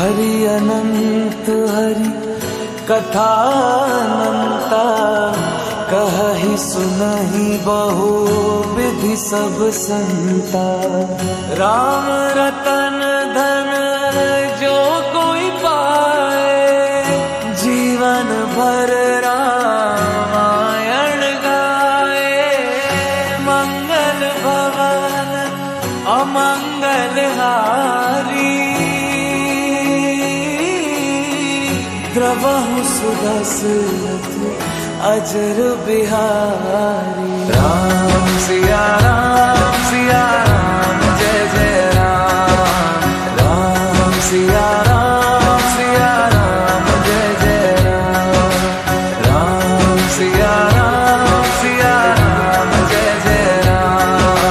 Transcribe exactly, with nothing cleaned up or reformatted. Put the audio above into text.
हरि अनंत हरि कथानंता, कहहि सुनहि बहु विधि सब संता। राम रतन धन जो कोई पाए, जीवन भर रामायण गाए। मंगल भवन अमंगल हारी, द्रवहु सुदशरथ अजर बिहारी। राम सिया राम सिया राम।